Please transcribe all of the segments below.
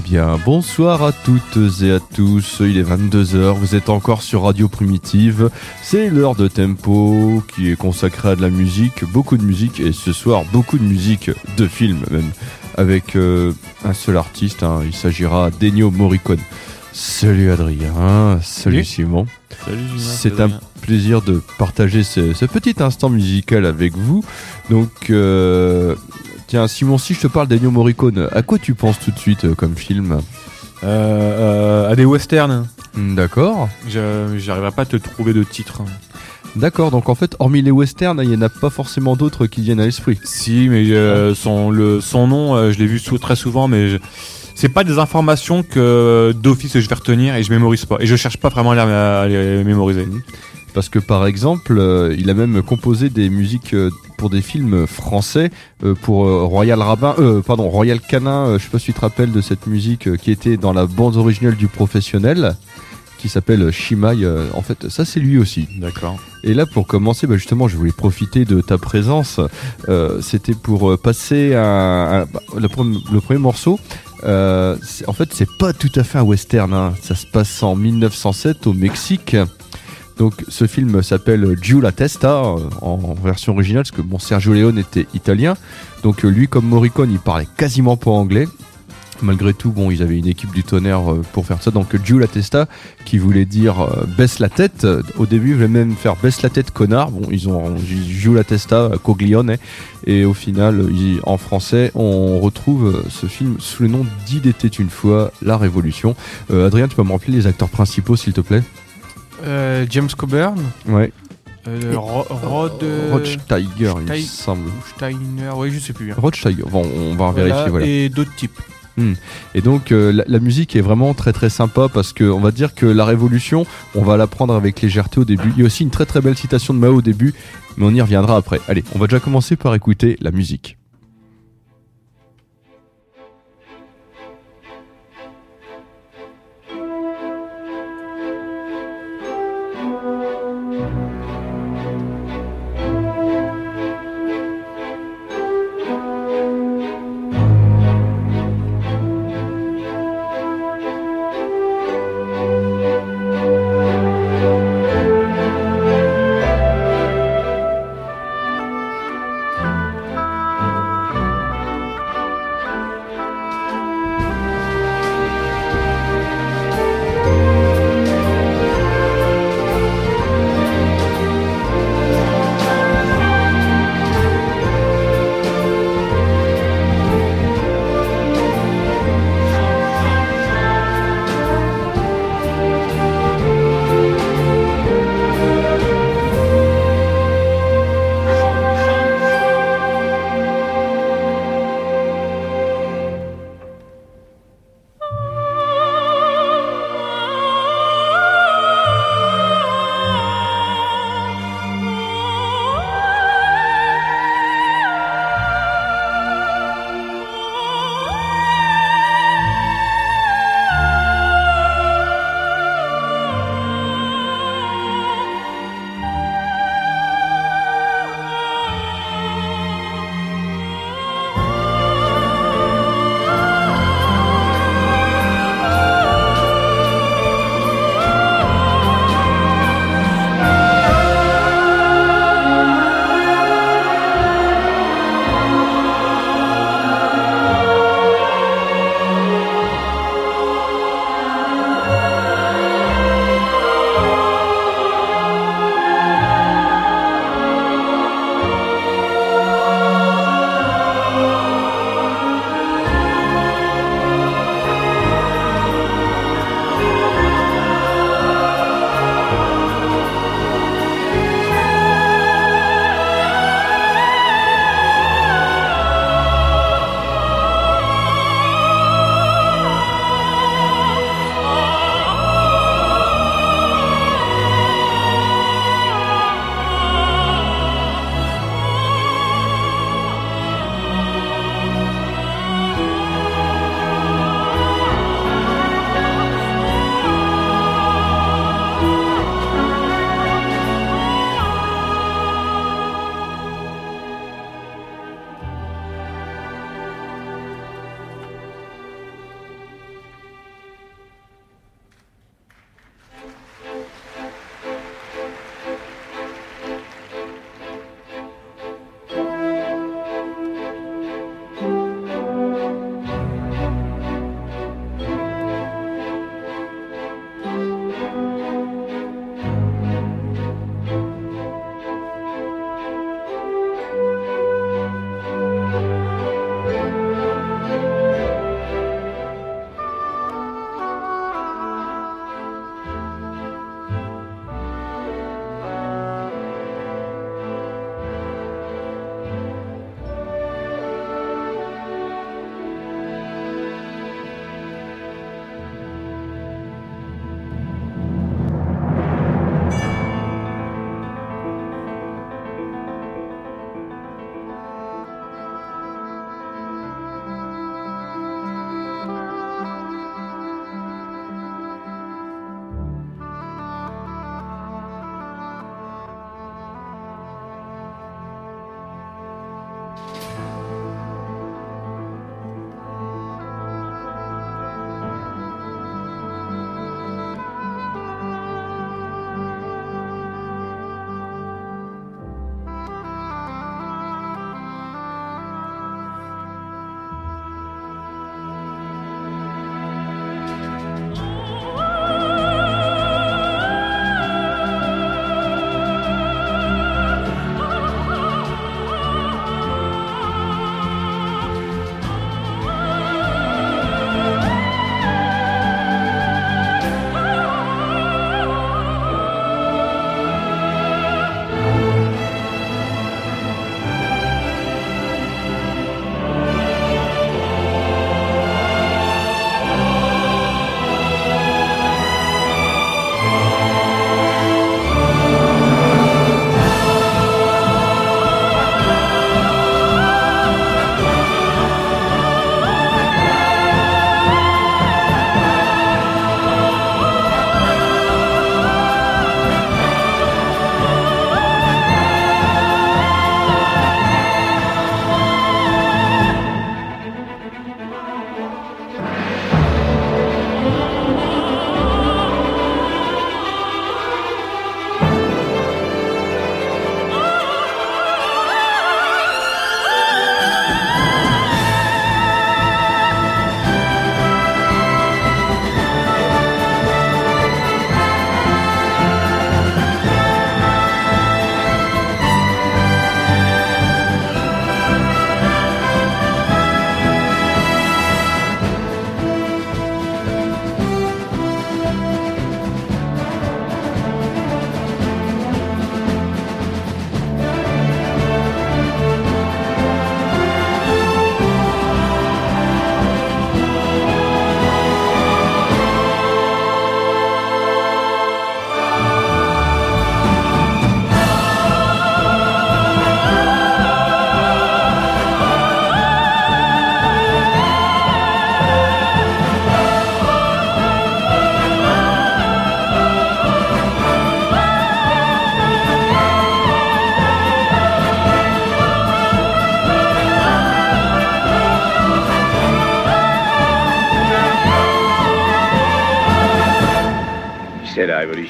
bien, bonsoir à toutes et à tous, il est 22h, vous êtes encore sur Radio Primitive, c'est l'heure de Tempo qui est consacrée à de la musique, beaucoup de musique, et ce soir beaucoup de musique de film même, avec un seul artiste, il s'agira d'Ennio Morricone. Salut Adrien, salut Simon. Salut Julien. C'est un plaisir de partager ce petit instant musical avec vous. Donc, tiens Simon, si je te parle d'Ennio Morricone, à quoi tu penses tout de suite comme film ? À des westerns. D'accord. J'arriverai pas à te trouver de titre. D'accord, donc en fait, hormis les westerns, il n'y en a pas forcément d'autres qui viennent à l'esprit. Si, mais son nom, je l'ai vu très souvent, mais c'est pas des informations que d'office je vais retenir et je mémorise pas. Et je cherche pas vraiment à les mémoriser. Parce que par exemple, il a même composé des musiques pour des films français, pour Royal Canin, je sais pas si tu te rappelles de cette musique qui était dans la bande originale du Professionnel, qui s'appelle Shimai, en fait ça c'est lui aussi. D'accord. Et là pour commencer, justement je voulais profiter de ta présence, c'était pour passer le premier morceau. En fait c'est pas tout à fait un western, ça se passe en 1907 au Mexique. Donc ce film s'appelle Giù la testa en version originale, parce que Sergio Leone était italien, donc lui comme Morricone il parlait quasiment pas anglais. Malgré tout, ils avaient une équipe du tonnerre pour faire ça. Donc Giù la testa, qui voulait dire baisse la tête. Au début, ils voulaient même faire baisse la tête, connard. Ils ont Giù la testa, coglione. Et au final, en français, on retrouve ce film sous le nom d'Il était une fois la Révolution. Adrien, tu peux me rappeler les acteurs principaux, s'il te plaît ? James Coburn. Ouais. Rod Steiger, il me semble. Steiner, oui, je sais plus. Rod Steiger, on va vérifier. Voilà. Et d'autres types. Et donc la musique est vraiment très très sympa, parce qu'on va dire que la Révolution, on va la prendre avec légèreté au début. Il y a aussi une très très belle citation de Mao au début, mais on y reviendra après. Allez, on va déjà commencer par écouter la musique.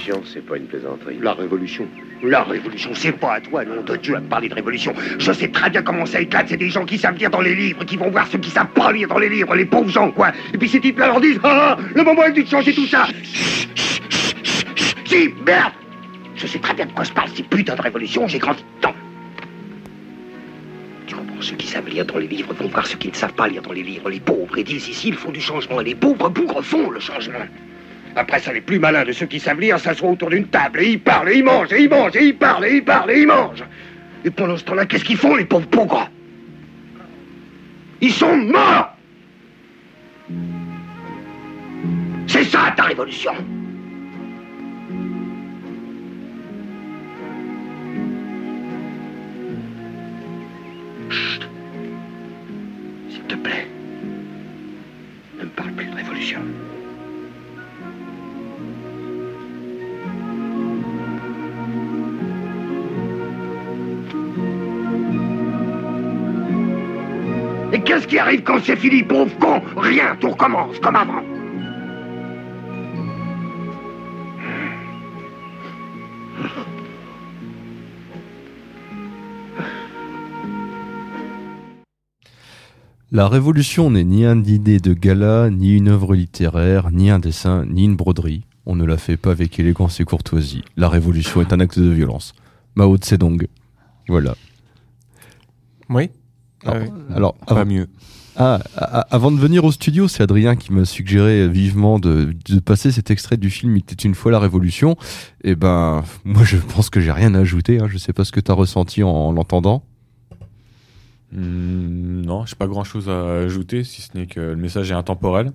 révolution, c'est pas une plaisanterie. La révolution. La révolution, c'est pas à toi, nom de Dieu, à me parler de révolution. Je sais très bien comment ça éclate, c'est des gens qui savent lire dans les livres, qui vont voir ceux qui savent pas lire dans les livres, les pauvres gens, quoi. Et puis ces types-là leur disent, ah, le moment est venu de changer tout ça. Si, merde. Je sais très bien de quoi se parle, ces putains de révolution, j'ai grandi dedans. Tu comprends, ceux qui savent lire dans les livres vont voir ceux qui ne savent pas lire dans les livres, les pauvres, et disent ici, ils font du changement, et les pauvres bougres font le changement. Après ça, les plus malins de ceux qui savent lire s'assoient autour d'une table et ils parlent, et ils mangent, et ils mangent, et ils parlent, et ils parlent, et ils mangent. Et pendant ce temps-là, qu'est-ce qu'ils font, les pauvres bougres? Ils sont morts. C'est ça, ta révolution. Chut. S'il te plaît, ne me parle plus de révolution. Et qu'est-ce qui arrive quand c'est fini, pauvre con? Rien, tout recommence comme avant. La Révolution n'est ni une idée de gala, ni une œuvre littéraire, ni un dessin, ni une broderie. On ne la fait pas avec élégance et courtoisie. La Révolution est un acte de violence. Mao Tse-Dong. Voilà. Oui. Alors, Pas mieux. Avant de venir au studio, c'est Adrien qui m'a suggéré vivement de passer cet extrait du film Il était une fois la Révolution. Et ben, moi je pense que j'ai rien à ajouter. Je sais pas ce que tu as ressenti en l'entendant. Non, j'ai pas grand chose à ajouter, si ce n'est que le message est intemporel.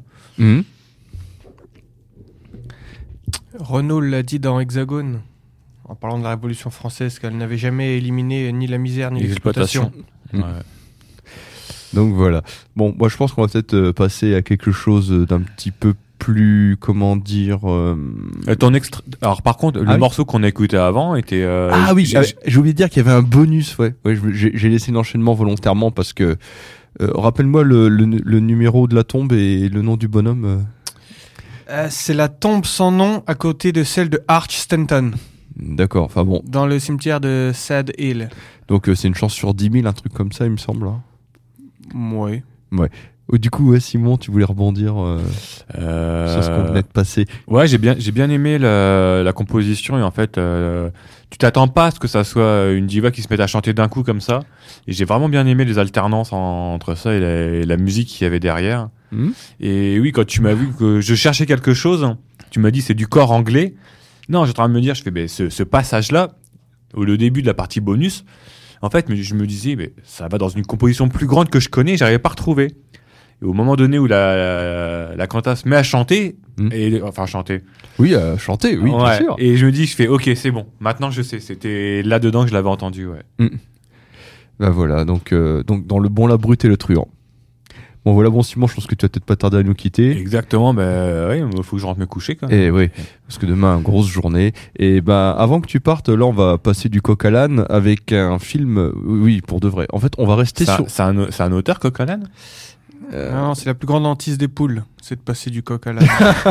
Renaud l'a dit dans Hexagone, en parlant de la Révolution française, qu'elle n'avait jamais éliminé ni la misère ni l'exploitation. Ouais. Donc voilà. Bon, moi je pense qu'on va peut-être passer à quelque chose d'un petit peu plus, comment dire... Alors par contre, le morceau qu'on a écouté avant était... j'ai oublié de dire qu'il y avait un bonus, ouais j'ai laissé l'enchaînement volontairement parce que... rappelle-moi le numéro de la tombe et le nom du bonhomme. C'est la tombe sans nom à côté de celle de Arch Stanton. D'accord, enfin bon. Dans le cimetière de Sad Hill. Donc c'est une chance sur 10 000, un truc comme ça, il me semble. Ouais. Du coup, ouais, Simon, tu voulais rebondir sur ce qu'on venait de passer. Ouais, j'ai bien aimé la composition et en fait, tu t'attends pas à ce que ça soit une diva qui se mette à chanter d'un coup comme ça. Et j'ai vraiment bien aimé les alternances entre ça et la musique qu'il y avait derrière. Et oui, quand tu m'as vu que je cherchais quelque chose, tu m'as dit c'est du corps anglais. Non, j'étais en train de me dire, ce passage-là, au début de la partie bonus, en fait, je me disais, mais ça va dans une composition plus grande que je connais, j'arrivais pas à retrouver. Et au moment donné où la cantate se met à chanter, chanter. Oui, chanter, oui, bien sûr. Et je me dis, ok, c'est bon. Maintenant, je sais. C'était là-dedans que je l'avais entendu, ouais. Bah voilà, donc dans le bon, la brute et le truand. Bon voilà, Simon, je pense que tu vas peut-être pas tarder à nous quitter. Exactement, il faut que je rentre me coucher quand même. Et oui, parce que demain, grosse journée. Et avant que tu partes, là, on va passer du coq à l'âne avec un film, oui, pour de vrai. En fait, on va rester sur... C'est un auteur, coq à l'âne ? Non, c'est la plus grande hantise des poules, c'est de passer du coq à l'âne.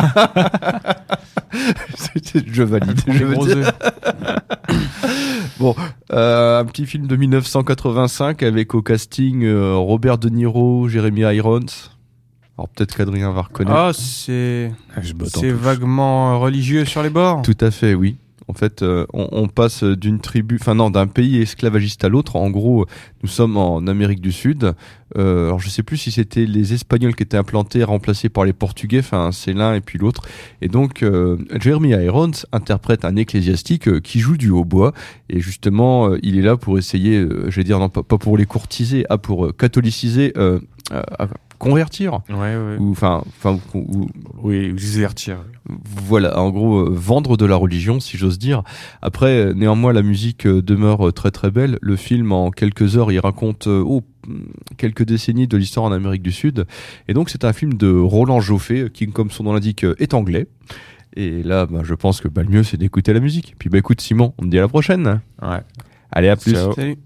Je valide, je veux dire. Bon, un petit film de 1985 avec au casting Robert De Niro, Jeremy Irons. Alors peut-être qu'Adrien va reconnaître. C'est vaguement religieux sur les bords. Tout à fait, oui. En fait, on passe d'un pays esclavagiste à l'autre. En gros, nous sommes en Amérique du Sud. Alors, je sais plus si c'était les Espagnols qui étaient implantés, remplacés par les Portugais. Enfin, c'est l'un et puis l'autre. Et donc, Jeremy Irons interprète un ecclésiastique qui joue du hautbois. Et justement, il est là pour essayer, je vais dire, non, pas pour les courtiser, pour catholiciser, convertir. Ouais. Ou divertir. Voilà, en gros, vendre de la religion, si j'ose dire. Après, néanmoins, la musique demeure très très belle. Le film, en quelques heures, il raconte quelques décennies de l'histoire en Amérique du Sud. Et donc, c'est un film de Roland Joffé, qui, comme son nom l'indique, est anglais. Et là, je pense que le mieux, c'est d'écouter la musique. Puis, écoute, Simon, on te dit à la prochaine. Ouais. Allez, à plus. Ciao. Salut.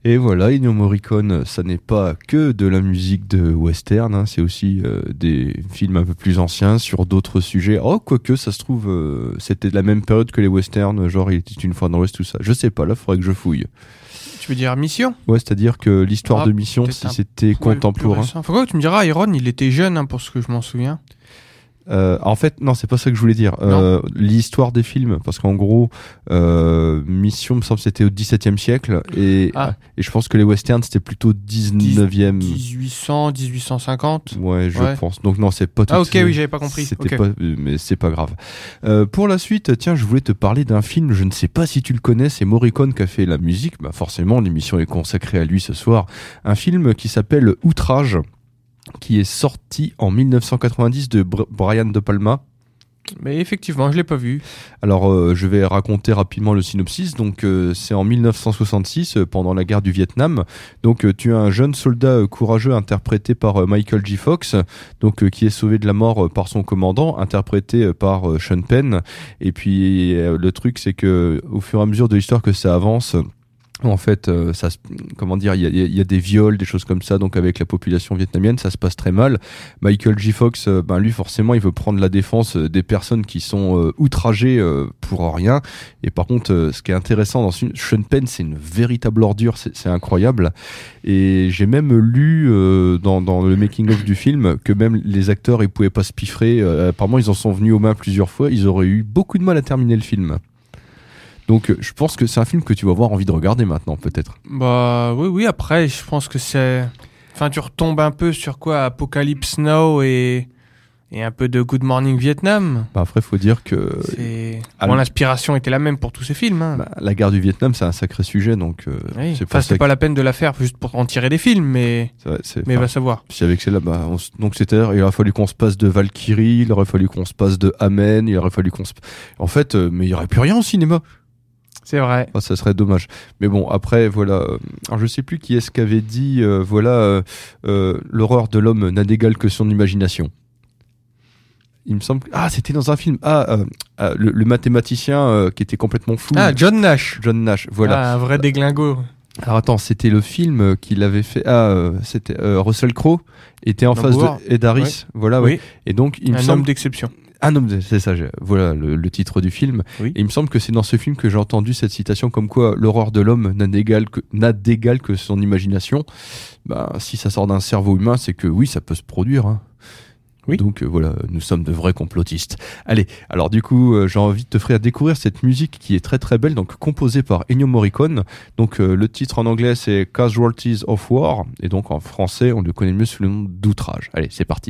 Et voilà, Ennio Morricone, ça n'est pas que de la musique de western, hein, c'est aussi des films un peu plus anciens sur d'autres sujets. Oh, quoique, ça se trouve, c'était de la même période que les westerns, genre Il était une fois dans l'Ouest, tout ça. Je sais pas, là, faudrait que je fouille. Tu veux dire Mission? Ouais, c'est-à-dire que l'histoire de Mission, peut-être si un c'était poil plus contemporain. récent. Faut quoi que tu me diras, Iron, il était jeune, hein, pour ce que je m'en souviens. En fait, non, c'est pas ça que je voulais dire. L'histoire des films, parce qu'en gros, Mission, me semble, c'était au XVIIe siècle, et je pense que les westerns, c'était plutôt 19e. 1800, 1850. Ouais, je pense. Donc non, c'est pas tout. Ah ok, oui, j'avais pas compris. C'était pas, mais c'est pas grave. Pour la suite, tiens, je voulais te parler d'un film. Je ne sais pas si tu le connais. C'est Morricone qui a fait la musique. Bah forcément, l'émission est consacrée à lui ce soir. Un film qui s'appelle Outrage, qui est sorti en 1990 de Brian De Palma. Mais effectivement, je l'ai pas vu. Alors, je vais raconter rapidement le synopsis. Donc, c'est en 1966, pendant la guerre du Vietnam. Donc, tu as un jeune soldat courageux interprété par Michael J. Fox, donc qui est sauvé de la mort par son commandant, interprété par Sean Penn. Et puis, le truc, c'est que au fur et à mesure de l'histoire que ça avance, en fait, comment dire, il y a des viols, des choses comme ça, donc avec la population vietnamienne, ça se passe très mal. Michael J. Fox, lui, forcément, il veut prendre la défense des personnes qui sont outragées pour rien. Et par contre, ce qui est intéressant dans Sean Penn, c'est une véritable ordure, c'est incroyable. Et j'ai même lu dans le making-of du film que même les acteurs, ils pouvaient pas se piffrer. Apparemment, ils en sont venus aux mains plusieurs fois. Ils auraient eu beaucoup de mal à terminer le film. Donc je pense que c'est un film que tu vas avoir envie de regarder maintenant, peut-être. Bah oui, après, je pense que c'est... Enfin, tu retombes un peu sur quoi, Apocalypse Now et un peu de Good Morning Vietnam. Bah après, faut dire que... Bon, l'inspiration était la même pour tous ces films. Hein. Bah, la guerre du Vietnam, c'est un sacré sujet, donc... Oui. C'est pas la peine de la faire juste pour en tirer des films, mais va savoir. Si avec celle-là, donc c'est-à-dire, il aurait fallu qu'on se passe de Valkyrie, il aurait fallu qu'on se passe de Amen, il aurait fallu qu'on se... En fait, mais il y aurait plus rien au cinéma. C'est vrai. Ah, ça serait dommage. Mais bon, après, voilà. Alors, je sais plus qui est-ce qu'avait dit, l'horreur de l'homme n'a d'égal que son imagination. Il me semble que... c'était dans un film. Le mathématicien qui était complètement fou. John Nash. John Nash, voilà. Un vrai déglingo. Alors attends, c'était le film qu'il avait fait. C'était Russell Crowe était en face de Ed Harris. Oui. Voilà, oui. Et donc, il me semble... Un homme d'exception. C'est ça, voilà le titre du film. Oui. Et il me semble que c'est dans ce film que j'ai entendu cette citation comme quoi l'horreur de l'homme n'a d'égal que son imagination. Bah, si ça sort d'un cerveau humain, c'est que oui, ça peut se produire. Hein. Oui. Donc voilà, nous sommes de vrais complotistes. Allez, alors du coup, j'ai envie de te faire découvrir cette musique qui est très très belle, donc composée par Ennio Morricone. Donc le titre en anglais c'est Casualties of War, et donc en français on le connaît mieux sous le nom d'Outrage. Allez, c'est parti.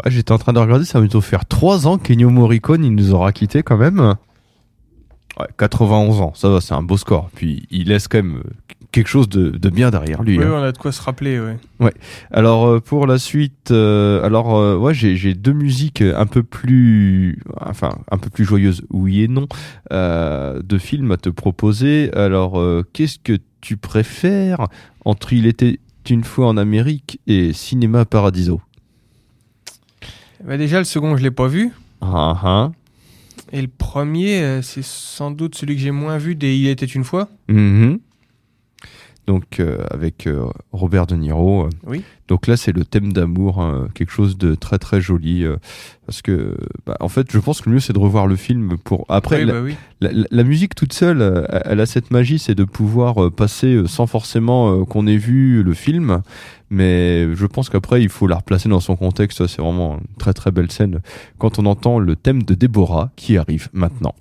Ouais, j'étais en train de regarder, ça va bientôt faire 3 ans qu'Ennio Morricone, il nous aura quitté quand même. Ouais, 91 ans, ça va, c'est un beau score. Puis il laisse quand même quelque chose de bien derrière lui. Oui, hein. on a de quoi se rappeler, ouais. Alors pour la suite, ouais, j'ai 2 musiques un peu plus joyeuses, oui et non, de films à te proposer. Alors qu'est-ce que tu préfères entre Il était une fois en Amérique et Cinéma Paradiso? Bah déjà, le second, je l'ai pas vu. Ah, ah. Et le premier, c'est sans doute celui que j'ai moins vu des Il était une fois. Mhm. Donc avec Robert De Niro. Oui. Donc là c'est le thème d'amour, hein, quelque chose de très très joli parce que en fait je pense que le mieux c'est de revoir le film pour après Oui, oui. la musique toute seule elle a cette magie, c'est de pouvoir passer sans forcément qu'on ait vu le film, mais je pense qu'après il faut la replacer dans son contexte. C'est vraiment une très très belle scène quand on entend le thème de Déborah qui arrive maintenant.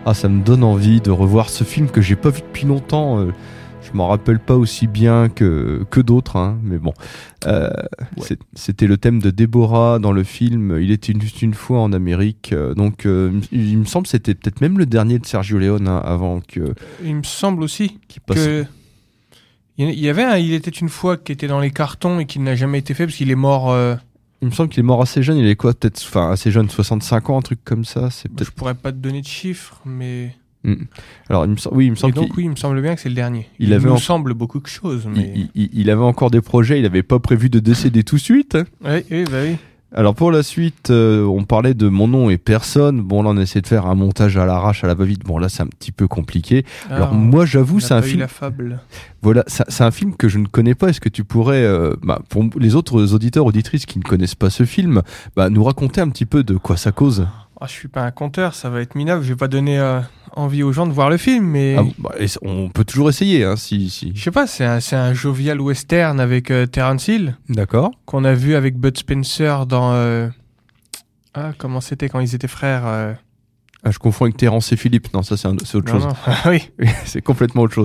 Ah, ça me donne envie de revoir ce film que j'ai pas vu depuis longtemps. Je m'en rappelle pas aussi bien que d'autres, hein, mais bon. C'était le thème de Déborah dans le film Il était juste une fois en Amérique. Donc, il me semble que c'était peut-être même le dernier de Sergio Leone, hein, avant que. Il me semble aussi qu'il passe. que il y avait un Il était une fois qui était dans les cartons et qui n'a jamais été fait parce qu'il est mort. Il me semble qu'il est mort assez jeune. Il est quoi, peut-être, enfin, assez jeune, 65 ans, un truc comme ça. C'est Je peut-être. pourrais pas te donner de chiffres, mais. Alors, il me semble Et donc, oui, il me semble bien que c'est le dernier. il Il avait nous en- semble beaucoup de choses, mais. il avait encore des projets. Il avait pas prévu de décéder tout de suite, hein. Oui, bah oui. Alors pour la suite, on parlait de Mon nom et personne. Bon là on essaie de faire un montage à l'arrache, à la va-vite. Bon là c'est un petit peu compliqué. Alors moi j'avoue c'est un film. La fable. Voilà, c'est un film que je ne connais pas. Est-ce que tu pourrais, pour les autres auditeurs auditrices qui ne connaissent pas ce film, nous raconter un petit peu de quoi ça cause? Je suis pas un conteur, ça va être minable. Je vais pas donner envie aux gens de voir le film, mais. On peut toujours essayer, hein, si. Je sais pas, c'est un jovial western avec Terence Hill D'accord. qu'on a vu avec Bud Spencer dans. Comment c'était quand ils étaient frères Ah, je confonds avec Terence et Philippe. Non, ça c'est autre Non, chose. non. Oui. C'est complètement autre chose.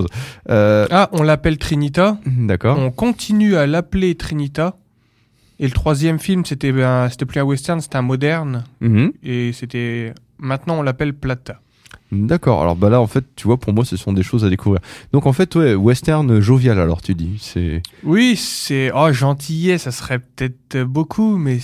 On l'appelle Trinita. D'accord. On continue à l'appeler Trinita. Et le troisième film, c'était plus un western, c'était un moderne. Mhm. Et c'était. Maintenant, on l'appelle Plata. D'accord, alors là en fait tu vois pour moi ce sont des choses à découvrir. Donc en fait western jovial alors tu dis, c'est... Oui, c'est... gentillet, ça serait peut-être beaucoup, mais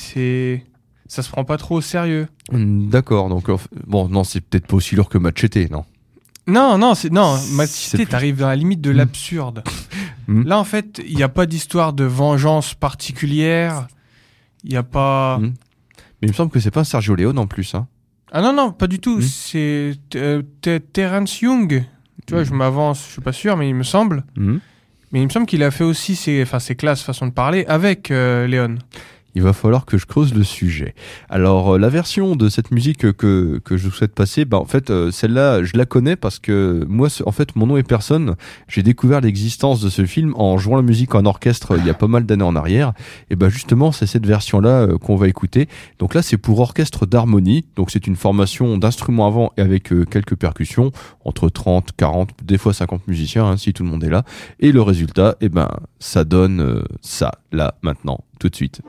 ça se prend pas trop au sérieux. D'accord, donc bon non c'est peut-être pas aussi lourd que Machete, non? Non, C'est Machete, plus- t'arrives dans la limite de l'absurde. Là, en fait, il n'y a pas d'histoire de vengeance particulière. Il n'y a pas... Mais il me semble que c'est pas un Sergio Leone en plus, hein. Ah non, pas du tout. C'est Terence Young. Tu vois, je m'avance, je suis pas sûr, mais il me semble. Mais il me semble qu'il a fait aussi ses classes, façon de parler, avec Léon. Il va falloir que je creuse le sujet. Alors la version de cette musique que je souhaite passer, en fait celle-là je la connais parce que moi en fait Mon nom est personne, j'ai découvert l'existence de ce film en jouant la musique en orchestre il y a pas mal d'années en arrière, et justement c'est cette version-là qu'on va écouter. Donc là c'est pour orchestre d'harmonie, donc c'est une formation d'instruments avant et avec quelques percussions, entre 30, 40, des fois 50 musiciens, hein, si tout le monde est là, et le résultat ça donne ça là maintenant tout de suite.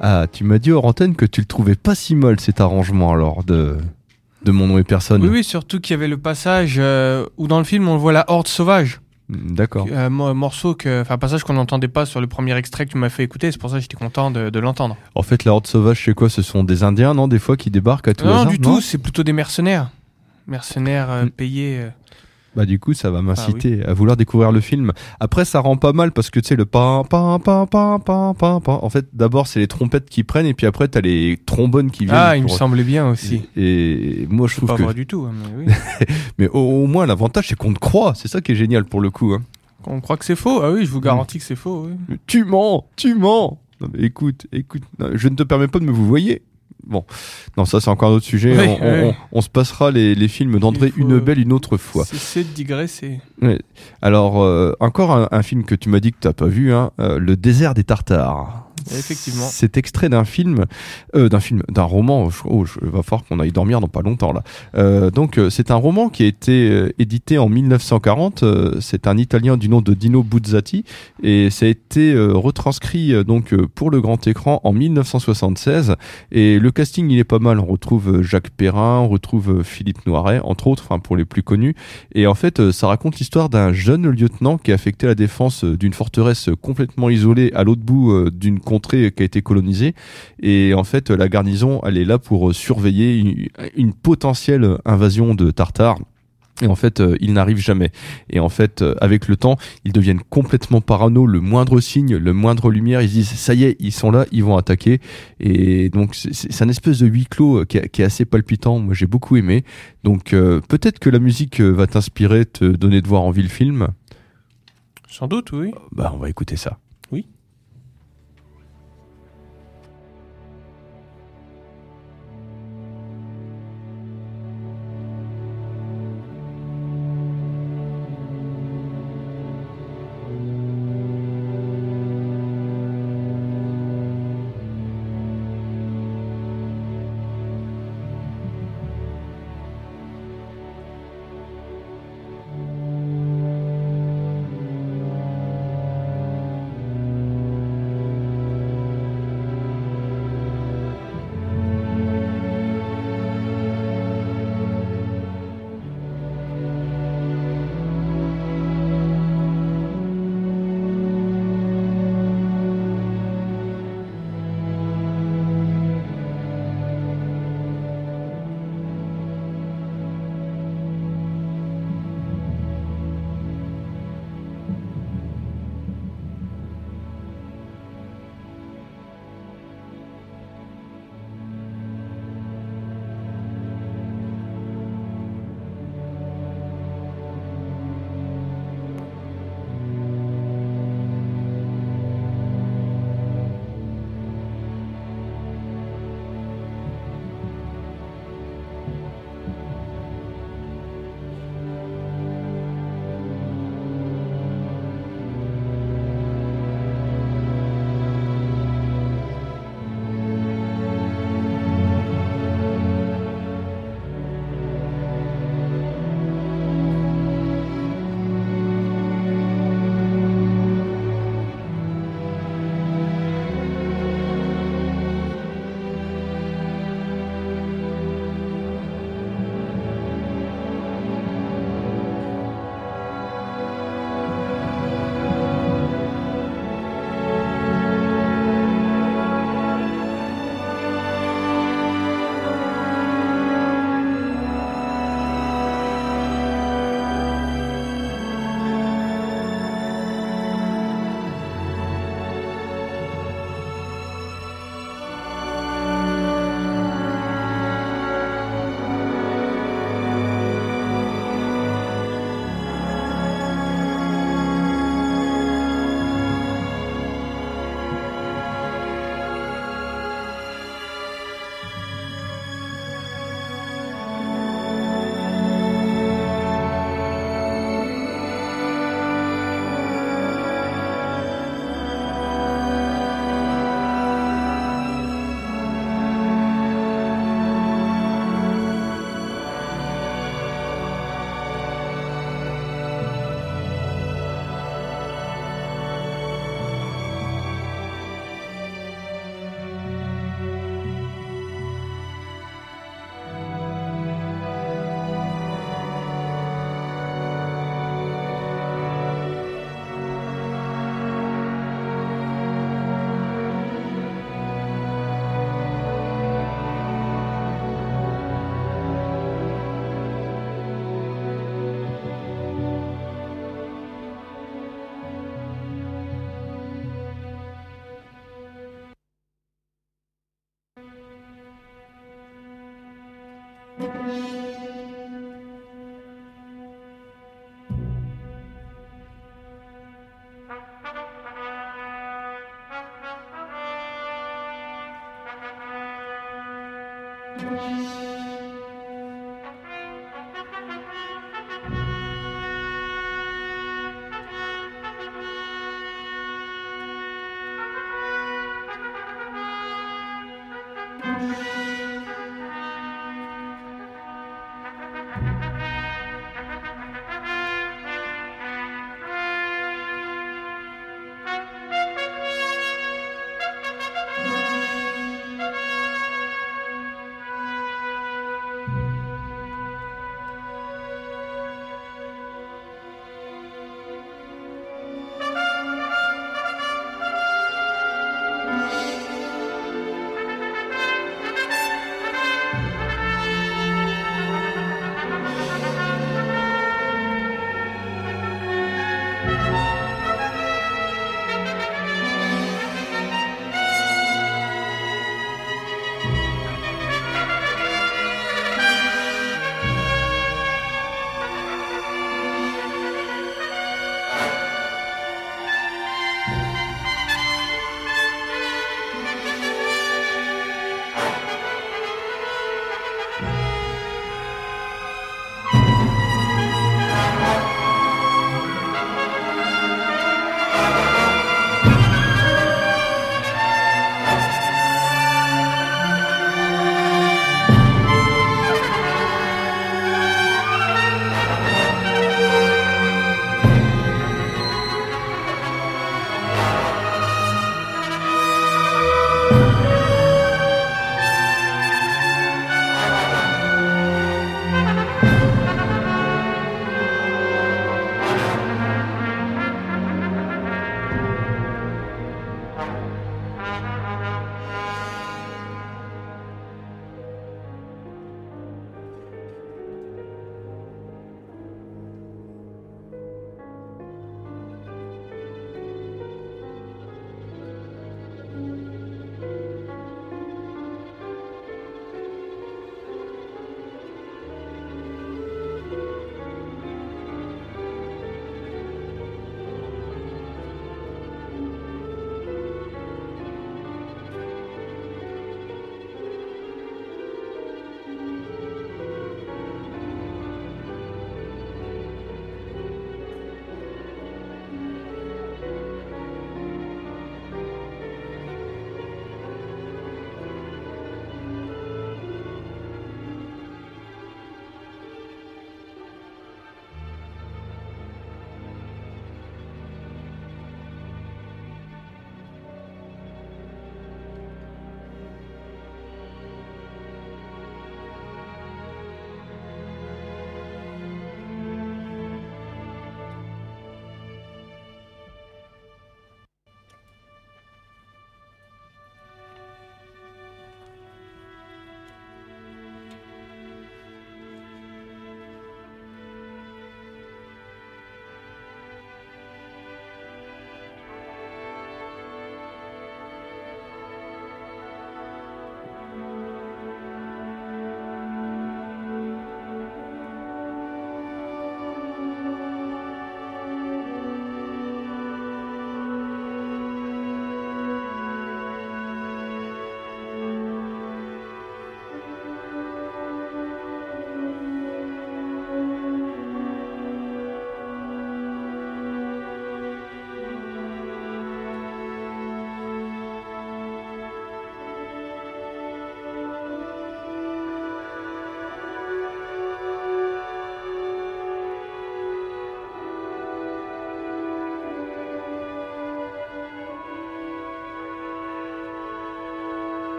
Ah, tu m'as dit hors antenne que tu le trouvais pas si mal cet arrangement alors de Mon nom et personne. Oui, surtout qu'il y avait le passage où dans le film on voit la horde sauvage. D'accord. Passage qu'on n'entendait pas sur le premier extrait que tu m'as fait écouter, c'est pour ça que j'étais content de l'entendre. En fait, la horde sauvage, c'est quoi? Ce sont des Indiens, non? Des fois qui débarquent à tout hasard? Non, du tout, c'est plutôt des mercenaires. Mercenaires payés. Bah du coup, ça va m'inciter à vouloir découvrir le film. Après, ça rend pas mal parce que tu sais le pa pa pa pa pa pa pa. En fait, d'abord c'est les trompettes qui prennent et puis après t'as les trombones qui viennent. Ah, il me semblait bien aussi. Et moi je trouve pas que vrai du tout, hein, mais oui. mais au moins l'avantage c'est qu'on te croit. C'est ça qui est génial pour le coup. Hein. On croit que c'est faux. Ah oui, je vous garantis que c'est faux. Oui. Tu mens. Non, mais écoute. Non, je ne te permets pas de me vous voyez. Bon, non, ça c'est encore un autre sujet. Oui, on se passera les films d'André Hunebelle une autre fois. C'est de digresser. Ouais. Alors, encore un film que tu m'as dit que t'as pas vu, hein, Le désert des Tartares. Effectivement. C'est extrait d'un roman. Va falloir qu'on aille dormir dans pas longtemps là. Donc, c'est un roman qui a été édité en 1940. C'est un Italien du nom de Dino Buzzati et ça a été retranscrit pour le grand écran en 1976. Et le casting il est pas mal. On retrouve Jacques Perrin, on retrouve Philippe Noiret, entre autres, enfin pour les plus connus. Et en fait, ça raconte l'histoire d'un jeune lieutenant qui est affecté à la défense d'une forteresse complètement isolée à l'autre bout d'une contrée qui a été colonisée. Et en fait, la garnison, elle est là pour surveiller une potentielle invasion de Tartares. Et en fait, ils n'arrivent jamais. Et en fait, avec le temps, ils deviennent complètement parano. Le moindre signe, le moindre lumière, ils se disent ça y est, ils sont là, ils vont attaquer. Et donc, c'est un espèce de huis clos qui est assez palpitant. Moi, j'ai beaucoup aimé. Donc, peut-être que la musique va t'inspirer, te donner de voir envie le film. Sans doute, oui. Bah, on va écouter ça. Oui.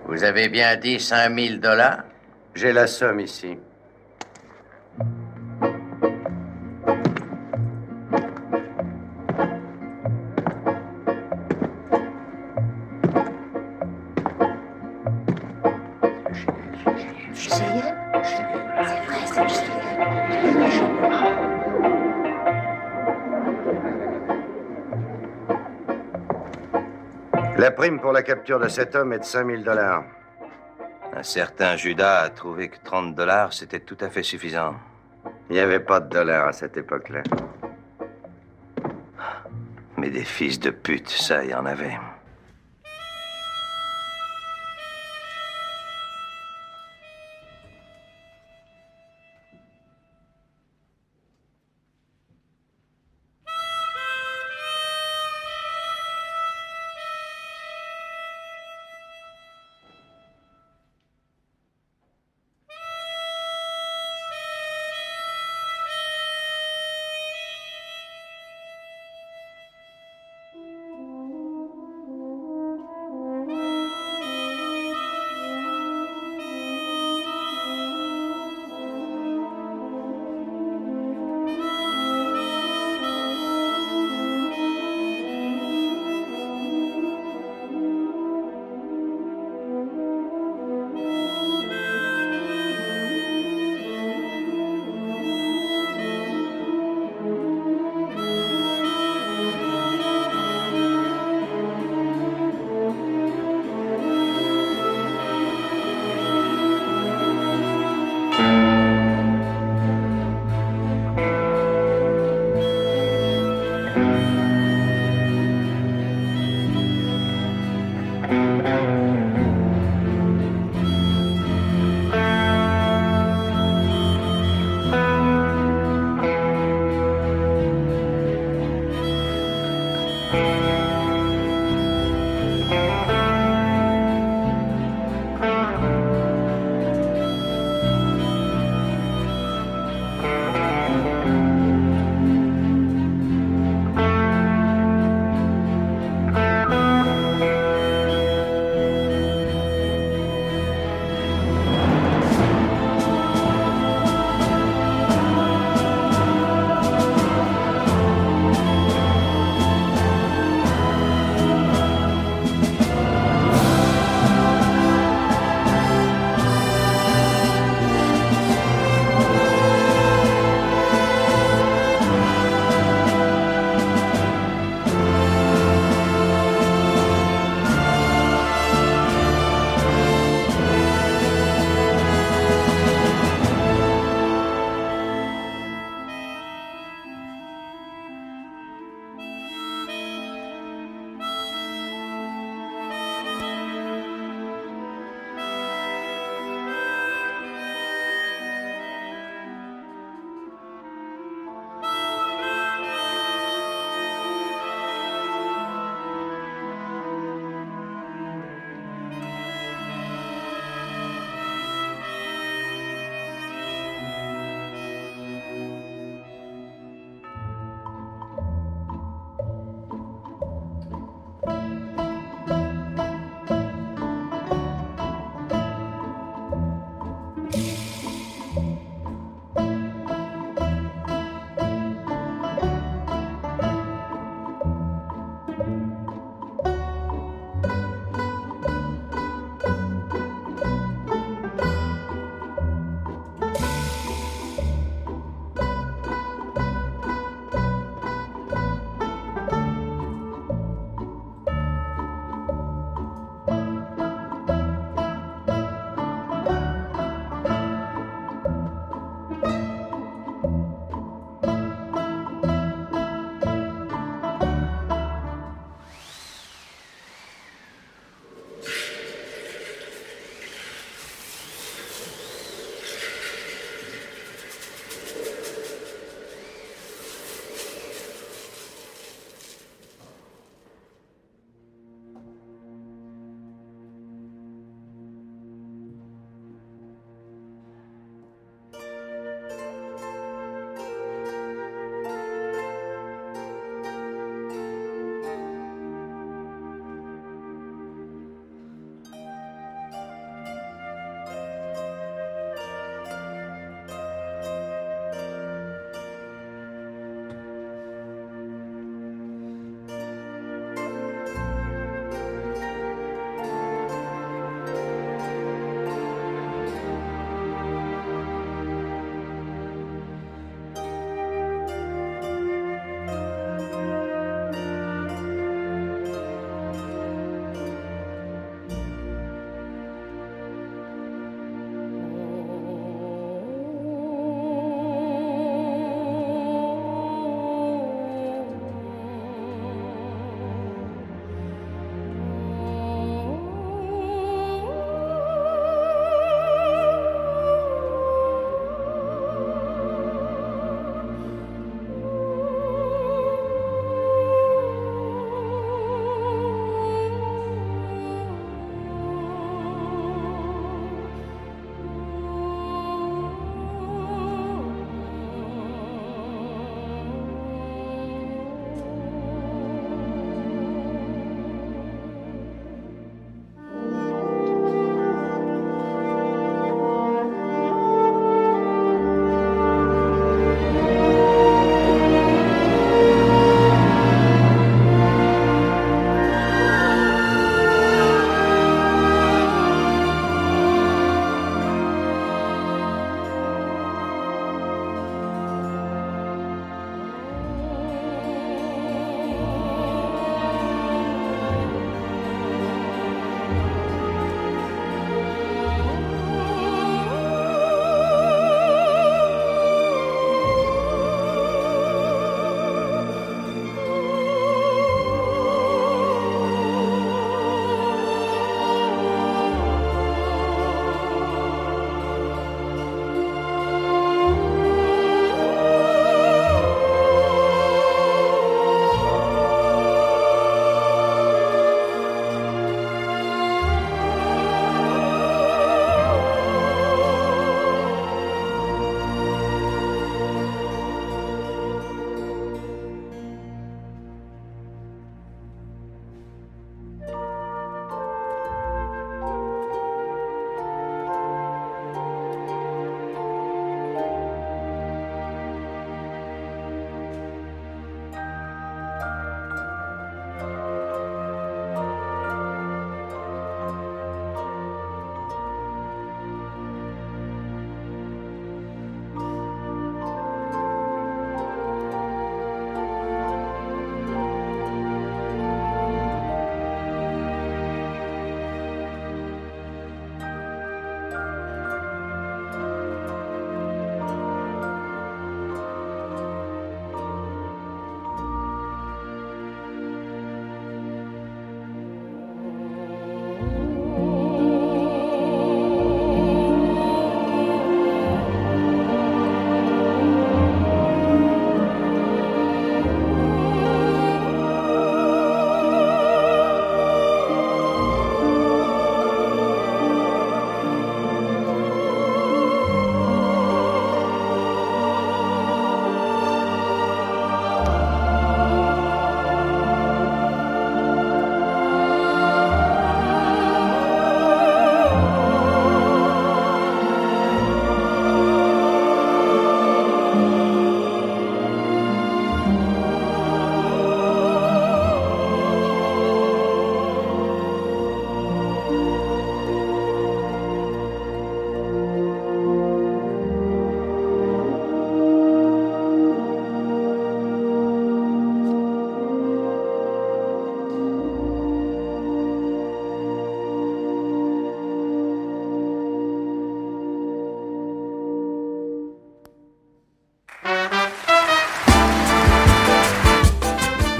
Vous avez bien dit 5 000 $? J'ai la somme ici. La prime pour la capture de cet homme est de 5 000 $. Un certain Judas a trouvé que 30 $, c'était tout à fait suffisant. Il n'y avait pas de dollars à cette époque-là. Mais des fils de pute, ça, il y en avait.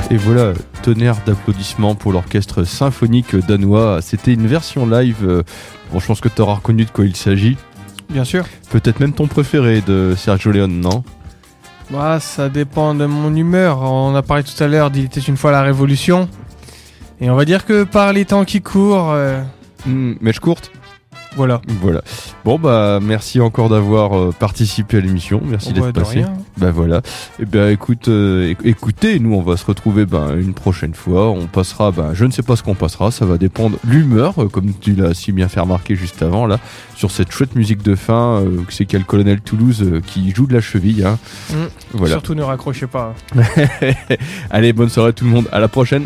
Et voilà, tonnerre d'applaudissements pour l'orchestre symphonique danois. C'était une version live. Bon, je pense que tu auras reconnu de quoi il s'agit. Bien sûr. Peut-être même ton préféré de Sergio Leone, non? Bah, ça dépend de mon humeur. On a parlé tout à l'heure d'Il était une fois la Révolution. Et on va dire que par les temps qui courent... Mèche courte. Voilà. Bon bah merci encore d'avoir participé à l'émission. Merci d'être passé. Rien. Bah voilà. Et ben écoutez, nous on va se retrouver une prochaine fois. On passera, je ne sais pas ce qu'on passera. Ça va dépendre l'humeur, comme tu l'as si bien fait remarquer juste avant là, sur cette chouette musique de fin. C'est qu'il y a le colonel Toulouse qui joue de la cheville. Hein. Voilà. Surtout ne raccrochez pas. Allez, bonne soirée à tout le monde. À la prochaine.